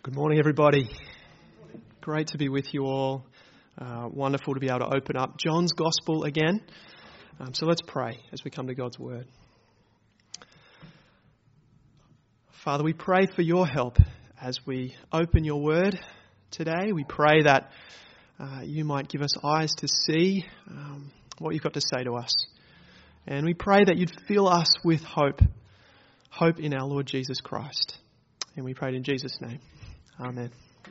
Good morning, everybody. Great to be with you all. Wonderful to be able to open up John's Gospel again. So let's pray as we come to God's Word. Father, we pray for your help as we open your Word today. We pray that you might give us eyes to see what you've got to say to us. And we pray that you'd fill us with hope in our Lord Jesus Christ. And we pray it in Jesus' name. Amen.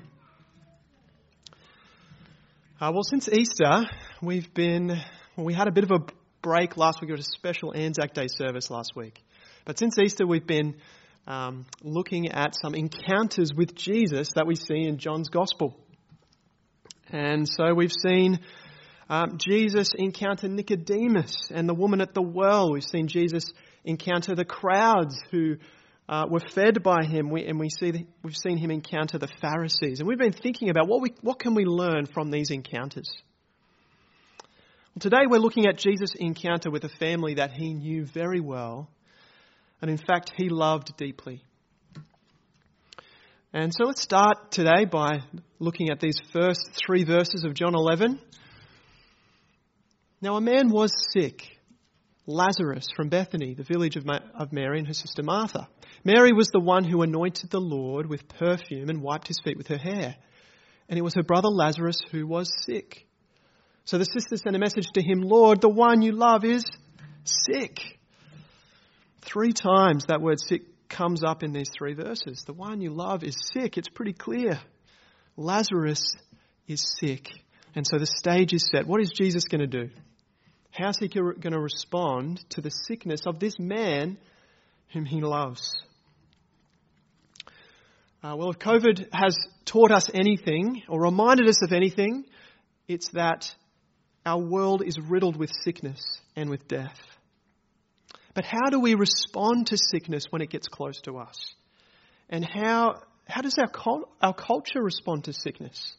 Well, since Easter, we had a bit of a break last week. We had a special Anzac Day service last week. But since Easter, we've been looking at some encounters with Jesus that we see in John's Gospel. And so we've seen Jesus encounter Nicodemus and the woman at the well. We've seen Jesus encounter the crowds who were fed by him, we've seen him encounter the Pharisees. And we've been thinking about what can we learn from these encounters. Well, today we're looking at Jesus' encounter with a family that he knew very well, and in fact he loved deeply. And so let's start today by looking at these first 3 verses of John 11. Now a man was sick, Lazarus from Bethany, the village of Mary and her sister Martha. Mary was the one who anointed the Lord with perfume and wiped his feet with her hair. And it was her brother Lazarus who was sick. So the sister sent a message to him, "Lord, the one you love is sick." 3 times that word sick comes up in these 3 verses. The one you love is sick. It's pretty clear. Lazarus is sick. And so the stage is set. What is Jesus going to do? How's he going to respond to the sickness of this man whom he loves? Well, if COVID has taught us anything or reminded us of anything, it's that our world is riddled with sickness and with death. But how do we respond to sickness when it gets close to us? And how does our culture respond to sickness?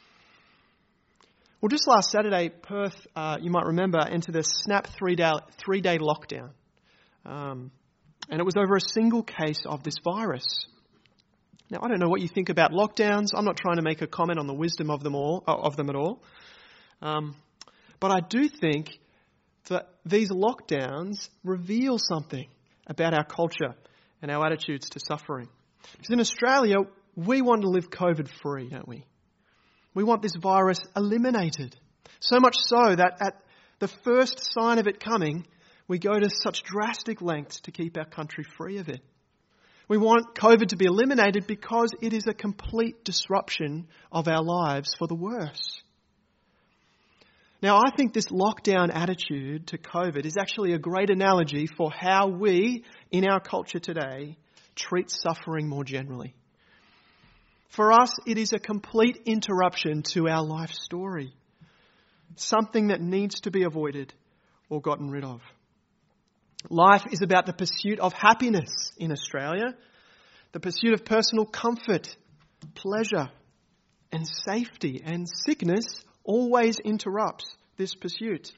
Well, just last Saturday, Perth, you might remember, entered a snap 3-day lockdown. And it was over a single case of this virus. Now, I don't know what you think about lockdowns. I'm not trying to make a comment on the wisdom of them at all. But I do think that these lockdowns reveal something about our culture and our attitudes to suffering. Because in Australia, we want to live COVID-free, don't we? We want this virus eliminated. So much so that at the first sign of it coming, we go to such drastic lengths to keep our country free of it. We want COVID to be eliminated because it is a complete disruption of our lives for the worse. Now, I think this lockdown attitude to COVID is actually a great analogy for how we, in our culture today, treat suffering more generally. For us, it is a complete interruption to our life story. Something that needs to be avoided or gotten rid of. Life is about the pursuit of happiness in Australia, the pursuit of personal comfort, pleasure, and safety. And sickness always interrupts this pursuit.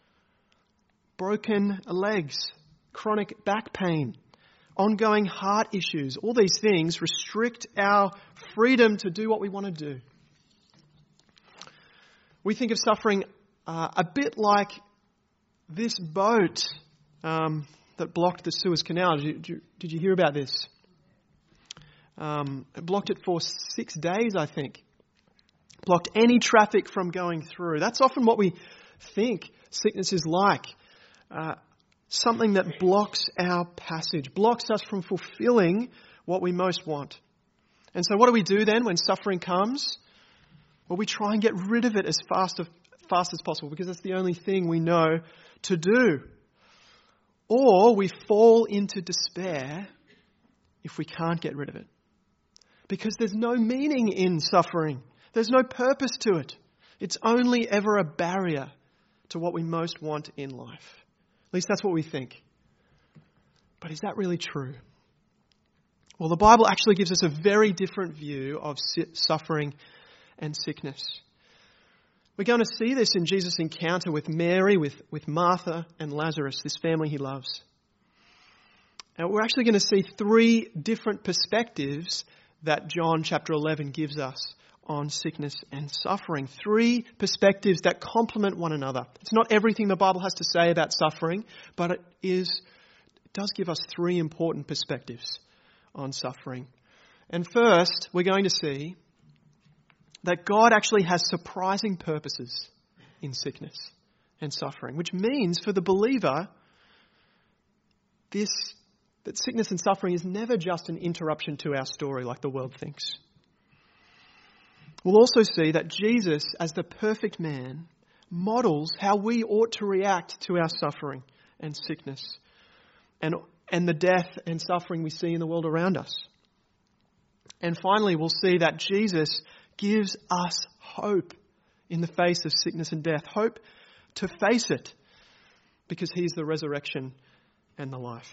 Broken legs, chronic back pain, ongoing heart issues, all these things restrict our freedom to do what we want to do. We think of suffering a bit like this boat that blocked the Suez Canal. Did you hear about this? It blocked it for 6 days, I think. Blocked any traffic from going through. That's often what we think sickness is like. Something that blocks our passage, blocks us from fulfilling what we most want. And so what do we do then when suffering comes? Well, we try and get rid of it as fast as possible because that's the only thing we know to do. Or we fall into despair if we can't get rid of it. Because there's no meaning in suffering. There's no purpose to it. It's only ever a barrier to what we most want in life. At least that's what we think. But is that really true? Well, the Bible actually gives us a very different view of suffering and sickness. We're going to see this in Jesus' encounter with Mary, with Martha and Lazarus, this family he loves. Now, we're actually going to see 3 different perspectives that John chapter 11 gives us on sickness and suffering. 3 perspectives that complement one another. It's not everything the Bible has to say about suffering, but it does give us 3 important perspectives on suffering. And first, we're going to see that God actually has surprising purposes in sickness and suffering, which means for the believer, that sickness and suffering is never just an interruption to our story like the world thinks. We'll also see that Jesus, as the perfect man, models how we ought to react to our suffering and sickness and the death and suffering we see in the world around us. And finally, we'll see that Jesus gives us hope in the face of sickness and death. Hope to face it because he's the resurrection and the life.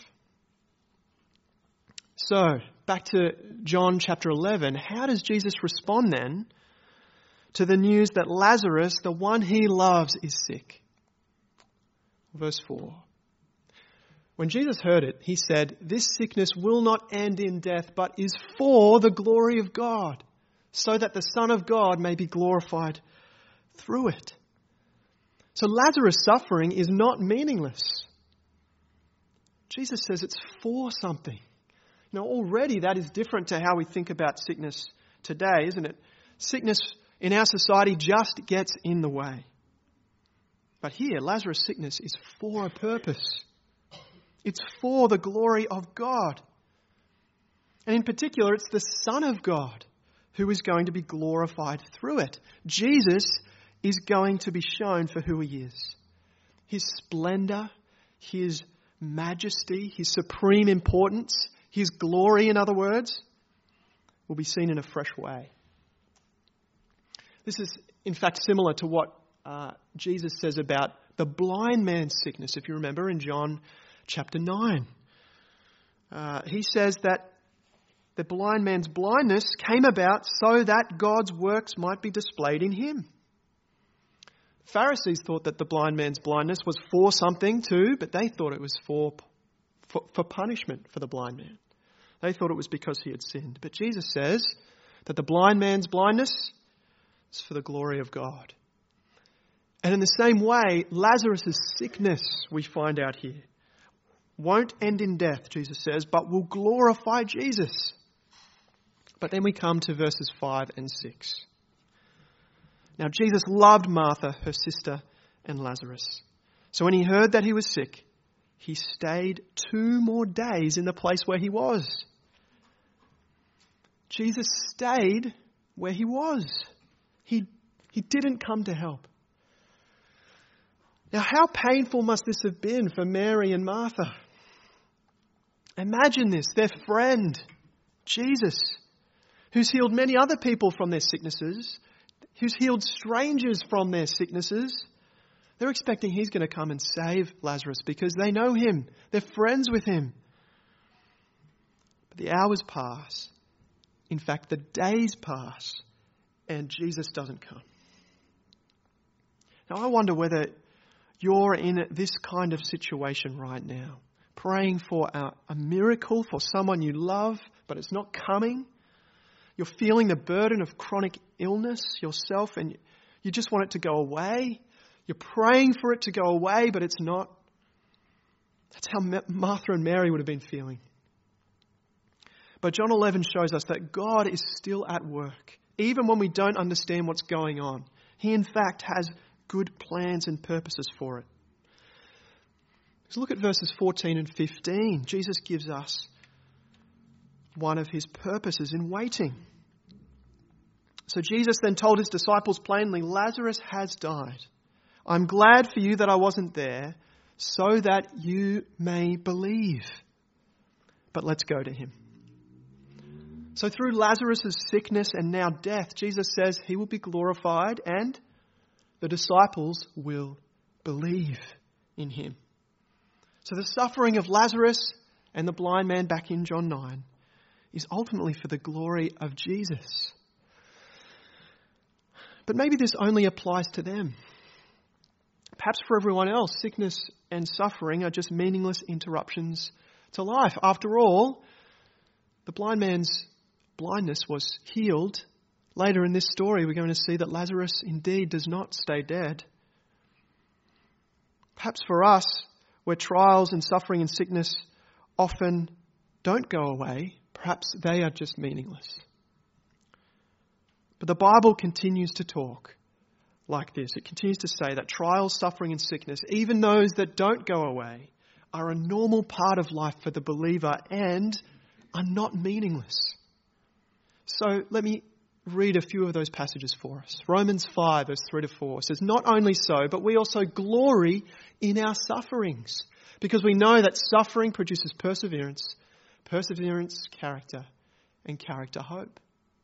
So, back to John chapter 11. How does Jesus respond then to the news that Lazarus, the one he loves, is sick? Verse 4. When Jesus heard it, he said, "This sickness will not end in death, but is for the glory of God, so that the Son of God may be glorified through it." So Lazarus' suffering is not meaningless. Jesus says it's for something. Now, already that is different to how we think about sickness today, isn't it? Sickness in our society just gets in the way. But here, Lazarus' sickness is for a purpose. It's for the glory of God. And in particular, it's the Son of God who is going to be glorified through it. Jesus is going to be shown for who he is. His splendor, his majesty, his supreme importance, his glory, in other words, will be seen in a fresh way. This is, in fact, similar to what Jesus says about the blind man's sickness, if you remember, in John chapter 9. He says that the blind man's blindness came about so that God's works might be displayed in him. Pharisees thought that the blind man's blindness was for something too, but they thought it was for punishment for the blind man. They thought it was because he had sinned. But Jesus says that the blind man's blindness is for the glory of God. And in the same way, Lazarus' sickness, we find out here, won't end in death, Jesus says, but will glorify Jesus. But then we come to verses 5 and 6. Now, Jesus loved Martha, her sister, and Lazarus. So when he heard that he was sick, he stayed 2 more days in the place where he was. Jesus stayed where he was. He didn't come to help. Now, how painful must this have been for Mary and Martha? Imagine this, their friend, Jesus, who's healed many other people from their sicknesses, who's healed strangers from their sicknesses. They're expecting he's going to come and save Lazarus because they know him. They're friends with him. But the hours pass. In fact, the days pass and Jesus doesn't come. Now, I wonder whether you're in this kind of situation right now, praying for a miracle for someone you love, but it's not coming. You're feeling the burden of chronic illness yourself and you just want it to go away. You're praying for it to go away, but it's not. That's how Martha and Mary would have been feeling. But John 11 shows us that God is still at work, even when we don't understand what's going on. He, in fact, has good plans and purposes for it. Let's look at verses 14 and 15. Jesus gives us one of his purposes in waiting. So Jesus then told his disciples plainly, "Lazarus has died. I'm glad for you that I wasn't there, so that you may believe." But let's go to him. So through Lazarus' sickness and now death, Jesus says he will be glorified and the disciples will believe in him. So the suffering of Lazarus and the blind man back in John 9 is ultimately for the glory of Jesus. But maybe this only applies to them. Perhaps for everyone else, sickness and suffering are just meaningless interruptions to life. After all, the blind man's blindness was healed, later in this story we're going to see that Lazarus indeed does not stay dead. Perhaps for us, where trials and suffering and sickness often don't go away, perhaps they are just meaningless. But the Bible continues to talk like this. It continues to say that trials, suffering and sickness, even those that don't go away, are a normal part of life for the believer and are not meaningless. So let me read a few of those passages for us. Romans 5 verse 3 to 4 says, "Not only so, but we also glory in our sufferings, because we know that suffering produces perseverance, perseverance character, and character hope."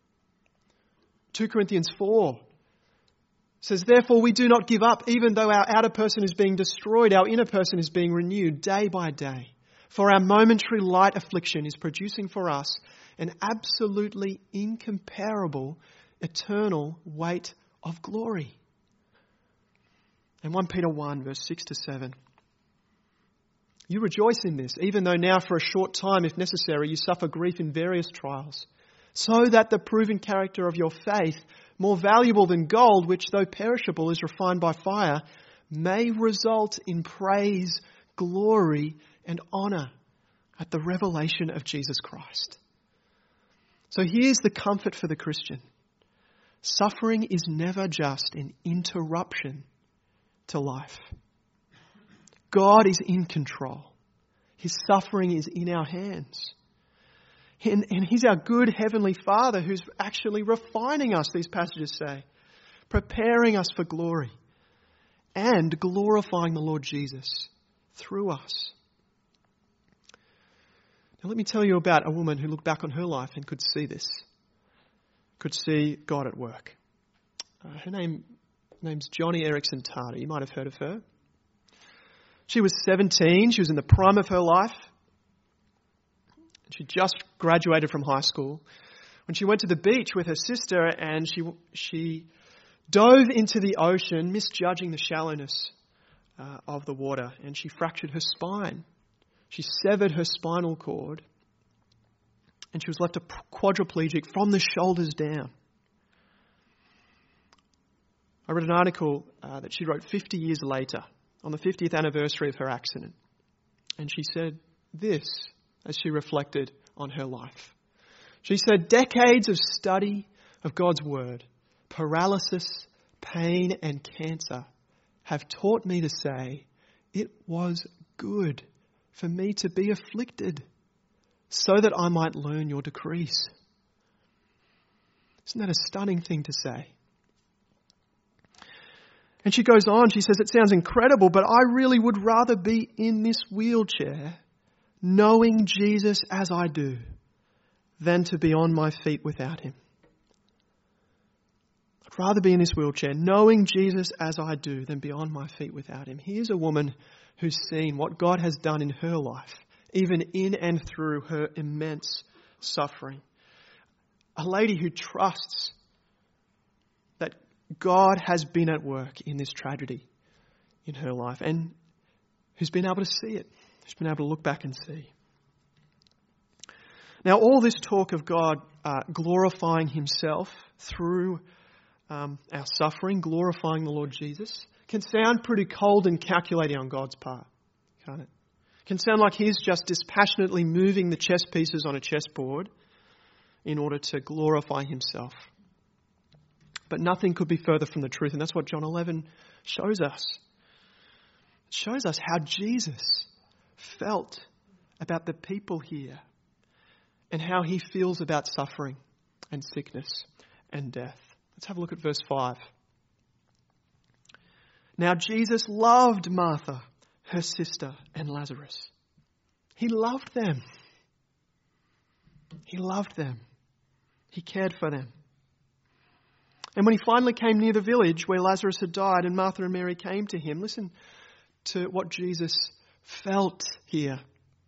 2 Corinthians 4 says, "Therefore we do not give up, even though our outer person is being destroyed, our inner person is being renewed day by day. For our momentary light affliction is producing for us an absolutely incomparable, eternal weight of glory." And 1 Peter 1 verse 6 to 7. "You rejoice in this, even though now for a short time, if necessary, you suffer grief in various trials, so that the proven character of your faith, more valuable than gold, which though perishable is refined by fire, may result in praise, glory, and honor at the revelation of Jesus Christ." So here's the comfort for the Christian. Suffering is never just an interruption to life. God is in control. His suffering is in our hands. And He's our good Heavenly Father who's actually refining us, these passages say, preparing us for glory and glorifying the Lord Jesus through us. Now let me tell you about a woman who looked back on her life and could see this, could see God at work. Her name's Joni Eareckson Tada. You might have heard of her. She was 17. She was in the prime of her life. She just graduated from high school when she went to the beach with her sister, and she dove into the ocean, misjudging the shallowness of the water, and she fractured her spine. She severed her spinal cord, and she was left a quadriplegic from the shoulders down. I read an article that she wrote 50 years later, on the 50th anniversary of her accident. And she said this as she reflected on her life. She said, "Decades of study of God's Word, paralysis, pain, and cancer have taught me to say, it was good for me to be afflicted, so that I might learn your decrees." Isn't that a stunning thing to say? And she goes on, she says, "It sounds incredible, but I really would rather be in this wheelchair knowing Jesus as I do than to be on my feet without Him. I'd rather be in this wheelchair knowing Jesus as I do than be on my feet without Him." Here's a woman who's seen what God has done in her life, even in and through her immense suffering. A lady who trusts that God has been at work in this tragedy in her life, and who's been able to see it, who's been able to look back and see. Now, all this talk of God glorifying Himself through our suffering, glorifying the Lord Jesus, can sound pretty cold and calculating on God's part, can't it? It can sound like He's just dispassionately moving the chess pieces on a chessboard in order to glorify Himself. But nothing could be further from the truth, and that's what John 11 shows us. It shows us how Jesus felt about the people here and how He feels about suffering and sickness and death. Let's have a look at verse 5. "Now Jesus loved Martha, her sister, and Lazarus." He loved them. He loved them. He cared for them. And when He finally came near the village where Lazarus had died and Martha and Mary came to Him, listen to what Jesus felt here.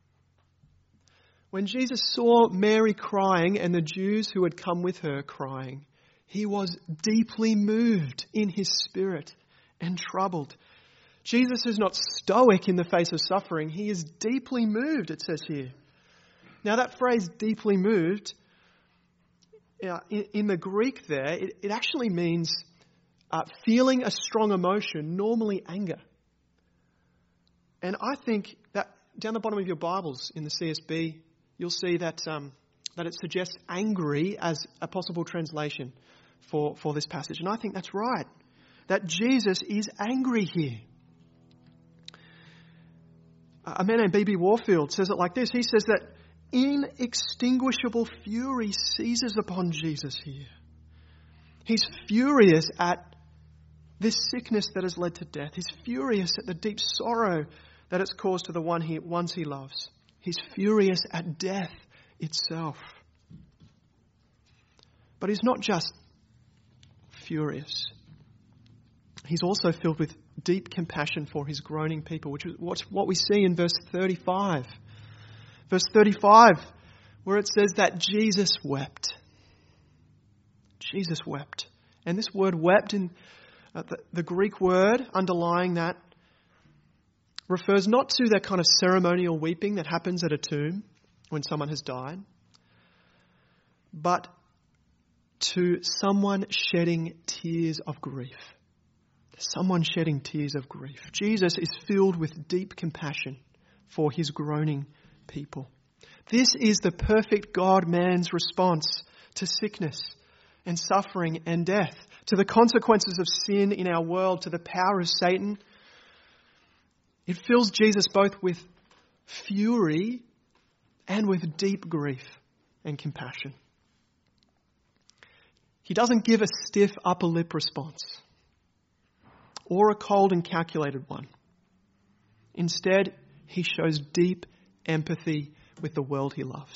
When Jesus saw Mary crying and the Jews who had come with her crying, He was deeply moved in His spirit and troubled. Jesus is not stoic in the face of suffering. He is deeply moved, it says here. Now that phrase, deeply moved, in the Greek there, it actually means feeling a strong emotion, normally anger. And I think that down the bottom of your Bibles in the CSB, you'll see that it suggests angry as a possible translation for this passage. And I think that's right, that Jesus is angry here. A man named B.B. Warfield says it like this. He says that inextinguishable fury seizes upon Jesus here. He's furious at this sickness that has led to death. He's furious at the deep sorrow that it's caused to the ones he loves. He's furious at death itself. But he's not just furious. He's also filled with deep compassion for his groaning people, which is what we see in verse 35. Verse 35, where it says that Jesus wept. Jesus wept. And this word wept, in the Greek word underlying that, refers not to that kind of ceremonial weeping that happens at a tomb when someone has died, but to someone shedding tears of grief. Someone shedding tears of grief. Jesus is filled with deep compassion for his groaning people. This is the perfect God-man's response to sickness and suffering and death, to the consequences of sin in our world, to the power of Satan. It fills Jesus both with fury and with deep grief and compassion. He doesn't give a stiff upper lip response or a cold and calculated one. Instead, he shows deep empathy with the world he loves.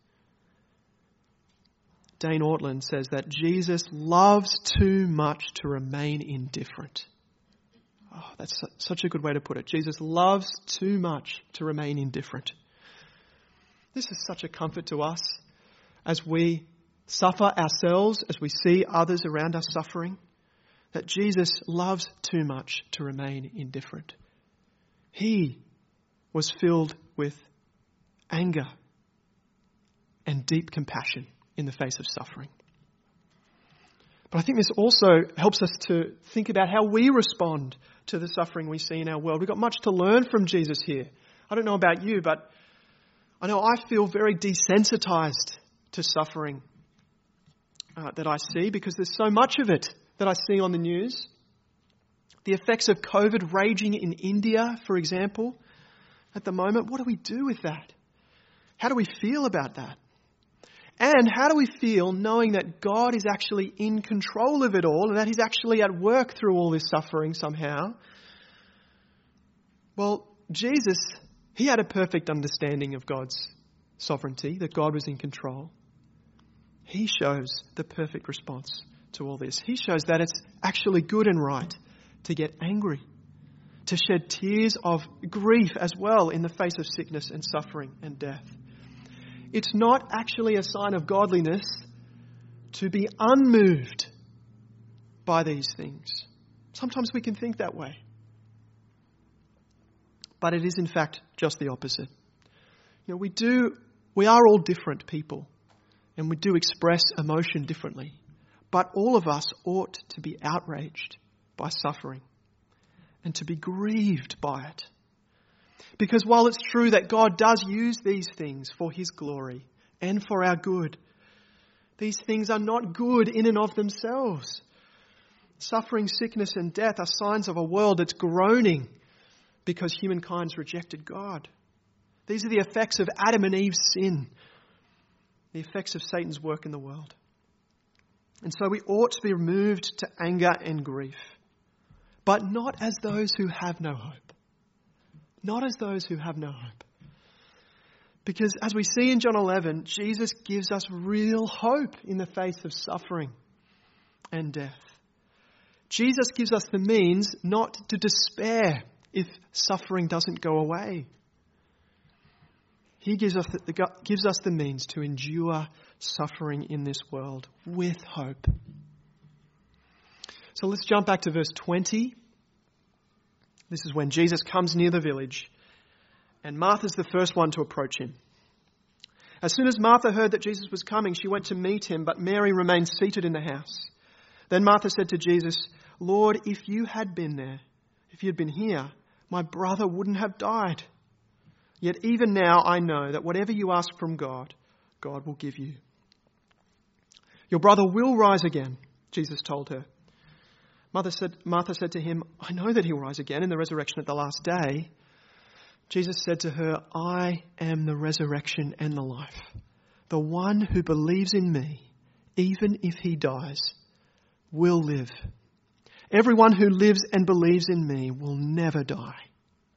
Dane Ortland says that Jesus loves too much to remain indifferent. Oh, that's such a good way to put it. Jesus loves too much to remain indifferent. This is such a comfort to us as we suffer ourselves, as we see others around us suffering, that Jesus loves too much to remain indifferent. He was filled with anger and deep compassion in the face of suffering. But I think this also helps us to think about how we respond to the suffering we see in our world. We've got much to learn from Jesus here. I don't know about you, but I know I feel very desensitized to suffering that I see, because there's so much of it that I see on the news. The effects of COVID raging in India, for example, at the moment. What do we do with that? How do we feel about that? And how do we feel knowing that God is actually in control of it all and that he's actually at work through all this suffering somehow? Well, Jesus, he had a perfect understanding of God's sovereignty, that God was in control. He shows the perfect response to all this. He shows that it's actually good and right to get angry, to shed tears of grief as well in the face of sickness and suffering and death. It's not actually a sign of godliness to be unmoved by these things. Sometimes we can think that way. But it is in fact just the opposite. You know, we are all different people, and we do express emotion differently. But all of us ought to be outraged by suffering and to be grieved by it. Because while it's true that God does use these things for his glory and for our good, these things are not good in and of themselves. Suffering, sickness, and death are signs of a world that's groaning because humankind's rejected God. These are the effects of Adam and Eve's sin, the effects of Satan's work in the world. And so we ought to be moved to anger and grief, but not as those who have no hope. Not as those who have no hope. Because as we see in John 11, Jesus gives us real hope in the face of suffering and death. Jesus gives us the means not to despair if suffering doesn't go away. He gives us the means to endure suffering in this world with hope. So let's jump back to verse 20. This is when Jesus comes near the village, and Martha's the first one to approach him. As soon as Martha heard that Jesus was coming, she went to meet him, but Mary remained seated in the house. Then Martha said to Jesus, "Lord, if you had been there, if you had been here, my brother wouldn't have died. Yet even now I know that whatever you ask from God, God will give you." "Your brother will rise again," Jesus told her. Martha said to him, "I know that he'll rise again in the resurrection at the last day." Jesus said to her, "I am the resurrection and the life. The one who believes in me, even if he dies, will live. Everyone who lives and believes in me will never die."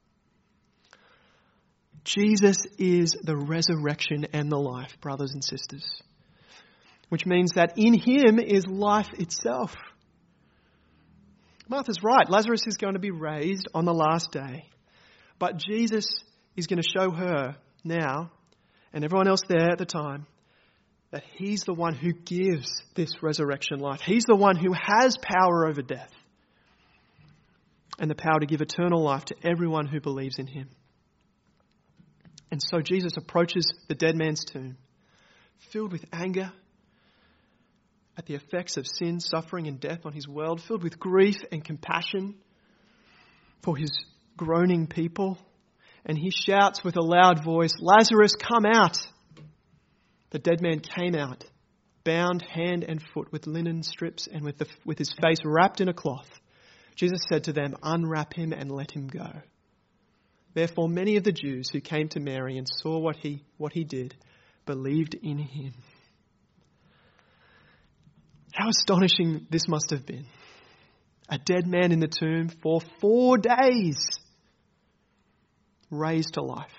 Jesus is the resurrection and the life, brothers and sisters. Which means that in him is life itself. Martha's right. Lazarus is going to be raised on the last day. But Jesus is going to show her now, and everyone else there at the time, that he's the one who gives this resurrection life. He's the one who has power over death and the power to give eternal life to everyone who believes in him. And so Jesus approaches the dead man's tomb, filled with anger at the effects of sin, suffering, and death on his world, filled with grief and compassion for his groaning people. And he shouts with a loud voice, "Lazarus, come out!" The dead man came out, bound hand and foot with linen strips and with his face wrapped in a cloth. Jesus said to them, "Unwrap him and let him go." Therefore many of the Jews who came to Mary and saw what he did believed in him. How astonishing this must have been. A dead man in the tomb for 4 days, raised to life.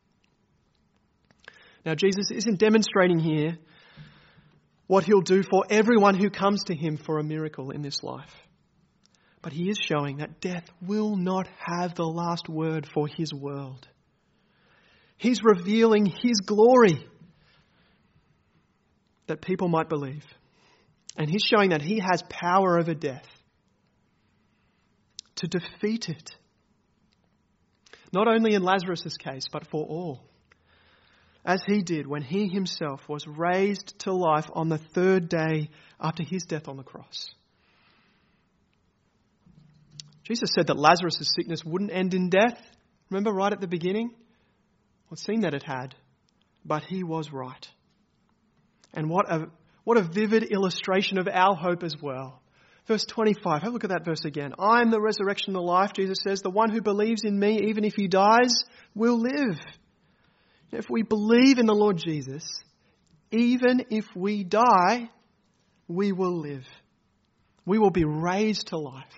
Now Jesus isn't demonstrating here what he'll do for everyone who comes to him for a miracle in this life. But he is showing that death will not have the last word for his world. He's revealing his glory that people might believe. And he's showing that he has power over death to defeat it. Not only in Lazarus' case, but for all. As he did when he himself was raised to life on the 3rd day after his death on the cross. Jesus said that Lazarus' sickness wouldn't end in death. Remember right at the beginning? Well, it seemed that it had. But he was right. And what a vivid illustration of our hope as well. Verse 25, have a look at that verse again. "I am the resurrection and the life," Jesus says. "The one who believes in me, even if he dies, will live." If we believe in the Lord Jesus, even if we die, we will live. We will be raised to life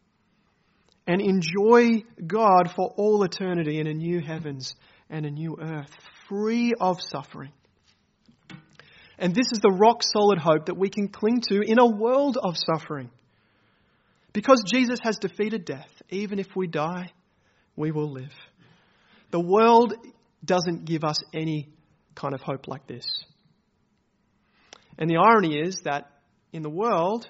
and enjoy God for all eternity in a new heavens and a new earth, free of suffering. And this is the rock-solid hope that we can cling to in a world of suffering. Because Jesus has defeated death, even if we die, we will live. The world doesn't give us any kind of hope like this. And the irony is that in the world,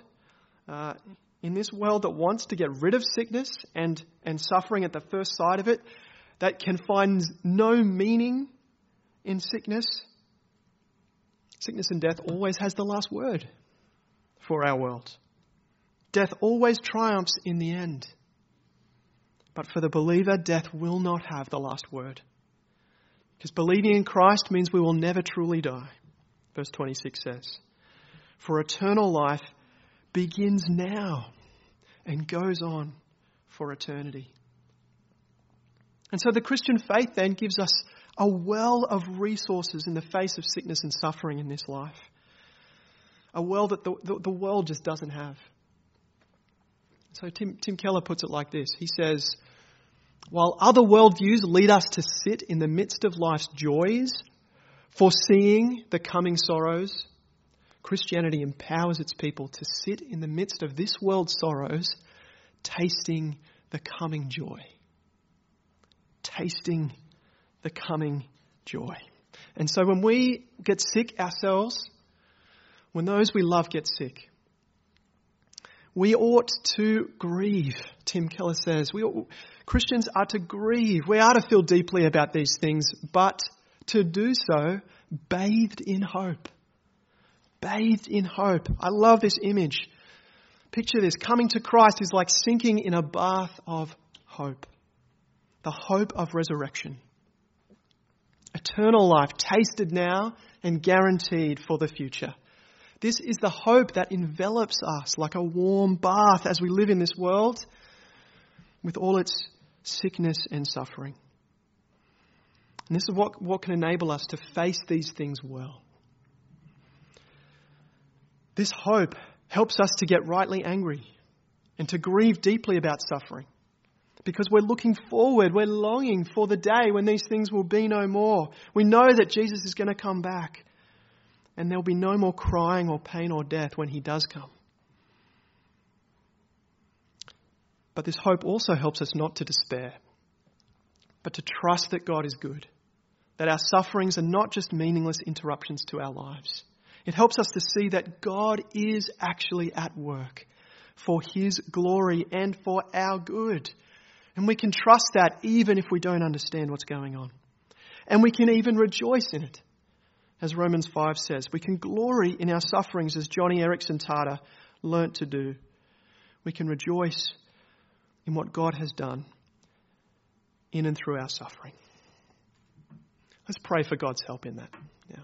in this world that wants to get rid of sickness and suffering at the first sight of it, that can find no meaning in sickness, sickness and death always has the last word for our world. Death always triumphs in the end. But for the believer, death will not have the last word. Because believing in Christ means we will never truly die. Verse 26 says, "For eternal life begins now and goes on for eternity." And so the Christian faith then gives us a well of resources in the face of sickness and suffering in this life. A well that the world just doesn't have. So Tim Keller puts it like this. He says, "While other worldviews lead us to sit in the midst of life's joys, foreseeing the coming sorrows, Christianity empowers its people to sit in the midst of this world's sorrows, tasting the coming joy." Tasting the coming joy. And so when we get sick ourselves, when those we love get sick, we ought to grieve, Tim Keller says. Christians are to grieve. We are to feel deeply about these things, but to do so bathed in hope. Bathed in hope. I love this image. Picture this. Coming to Christ is like sinking in a bath of hope. The hope of resurrection. Eternal life tasted now and guaranteed for the future. This is the hope that envelops us like a warm bath as we live in this world with all its sickness and suffering. And this is what can enable us to face these things well. This hope helps us to get rightly angry and to grieve deeply about suffering because we're looking forward, we're longing for the day when these things will be no more. We know that Jesus is going to come back and there'll be no more crying or pain or death when he does come. But this hope also helps us not to despair, but to trust that God is good, that our sufferings are not just meaningless interruptions to our lives. It helps us to see that God is actually at work for his glory and for our good. And we can trust that even if we don't understand what's going on. And we can even rejoice in it. As Romans 5 says, we can glory in our sufferings as Johnny Erickson Tada learnt to do. We can rejoice in what God has done in and through our suffering. Let's pray for God's help in that now.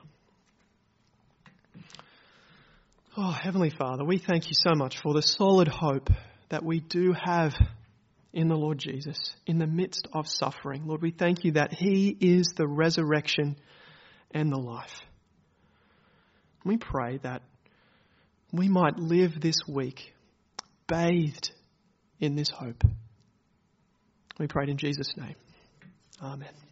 Oh, Heavenly Father, we thank you so much for the solid hope that we do have in the Lord Jesus in the midst of suffering. Lord, we thank you that he is the resurrection and the life. We pray that we might live this week bathed in this hope. We pray in Jesus' name. Amen.